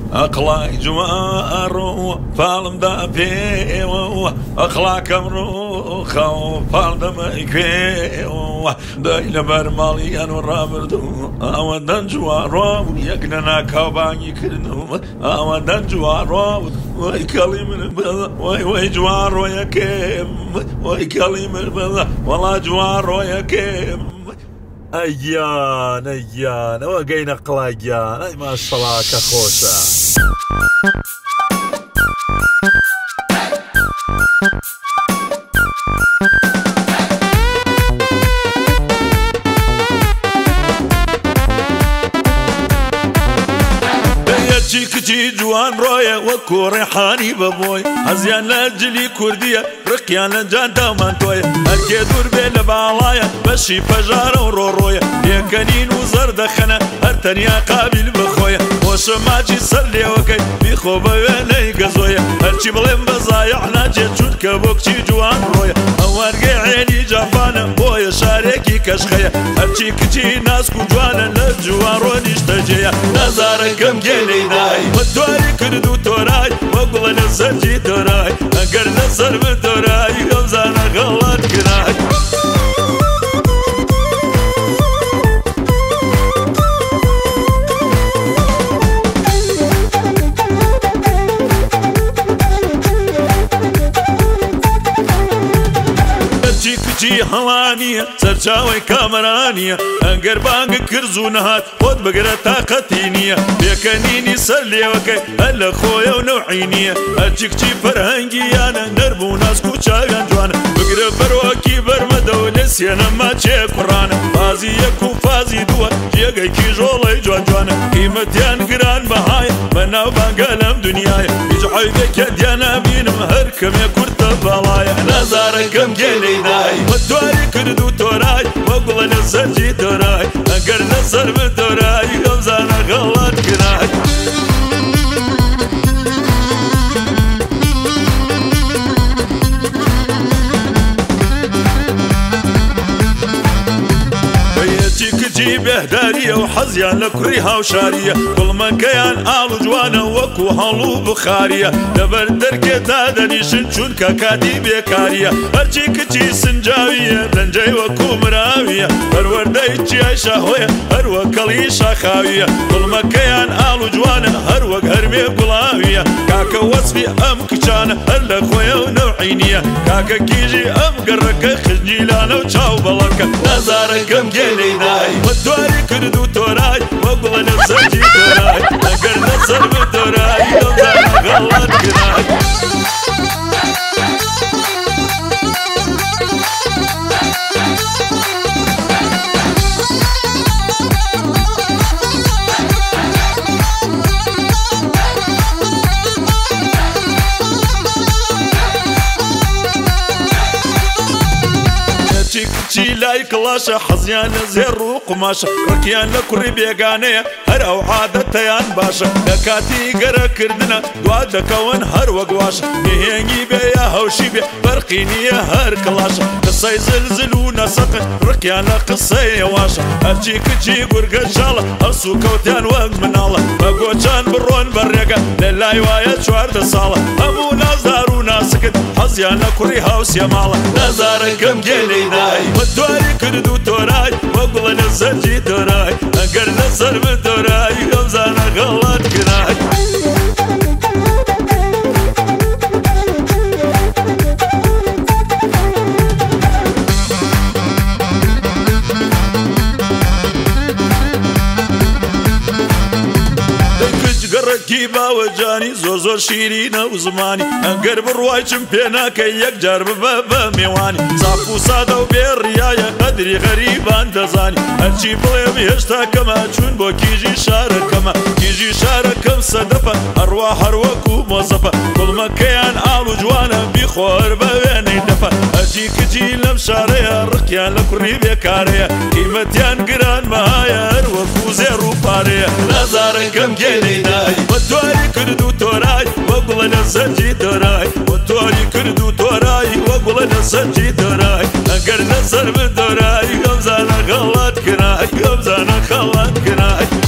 أقلاك جوارو فالم دا بيو أقلاك أمروخو فالدم إكيو دايل برمالي أنو رابردو أودن جوارو يقننا كوباني كردو أودن جوارو وي كلمة بلا وي جوارو يا كيم وي كلمة بلا والله جوارو يا كيم أيان وقينا قلاقيان أي ما شاء الله كخوشة كتي جوان رويا وكو ريحاني بابوي هزيان لاجلي كردية رقيان لجانتا مانتويا هركي دور بين بالايا بشي فجارة ورورويا يكنين وزر دخنا هرتنيا قابل بخويا وشماجي سلي وكي بيخو بويني قزويا هرشي بلين بزايعنا جيتشون كبوكتي جوان رويا اوارقي عيني جافانا بويا شاريكي كشخيا هرشي كتي ناسكو جوانا لجوان روني اشتجيا نزاركم جيلينا متواري كردو توراي وقل نسجي توراي اقر نصر بتوراي غمزانا غلط كراي كتي هوانية سرچاوي كامرانية انقر بانق كرزو نهات خود بقرة طاقتينية بيكنيني سلي وكي هلا خويا ونوعينية اجيكتي فرهنجيانا نربو ناس كوشاقان جوانا بقرة بروكي برمدو نسيانا ما تشي قرانا فازي يكو فازي دوا جيقاي كي جولي جوان جوانا قيمتيان قران بهاي مناو بانقالم دنياي يجعي بك ديانا بينم هركم يكورت بالايا نزاركم جيليناي متواري كردو توراي وقل نسجي توراي اقر نصر بتوراي غمزانا غلط كراي كتي بهدارية وحزيان لكريها وشارية كل من كيان آل جوانا وكو هالو بخارية دبر دركت هذا نيشن شون كاكادي بيكارية هرشي كتي سنجاوية رنجي وكو مراوية هروردايتشي عيشا هوية هروكالي شاخاوية كل من كيان آل جوانا هروك هرمي قلاوية كاكا وصفي أم كشانا هلا خويا ونوعينية كاكا كيجي أم قركا خجني لانا وشاو بلركا نزاركم جيليناي متواري كردو توراي وقل نسجي توراي اقر نصر بتوراي غمزانا غلط كراي كتي لاي كلاشة حزيان زيرو قماشة ركيان لكري بيقانية هر او عادتيان باشا دكاتي قرا كردنا دواد دكوان هر وقواشة نهيني بيا هوشي بي برقيني هر كلاشة قصي زلزلو نسقن ركيان لقصي واشة هرشي كتي قرقا شالة هرسو كوتيان وقت من الله بقوشان برون بريقا للاي وايا شوار دسالة همو ناس دارو ناسكت حزيان لكري هاوس يا مالا نزاركم جيليناي متواري كردو توراي وقل نسجي توراي اقر نصر بتوراي غمزانا غلط كراي كيبا وجاني زوزور شيرينا وزماني انقر برواي شمبينا كي يقجر ببابا ميواني صافو صادا وبيريايا قدري غريبان دزاني هرشي بليم يشتاكما چون بو كيجي شاركما كيجي شاركم صدفة ارواح اروكو موظفة كل مكيان آلو جوانا بيخور بويني دفة هرشي كجي لمشاريا رقيان لكري بيكاريا قيمتيان قران مهايا اروكو زيرو باريا نزاركم جيليناي متواري كردو توراي وقل نسجي توراي متواري كردو توراي وقل نسجي توراي اقر نصر بتوراي غمزانا غلط كراي غمزانا غلط كراي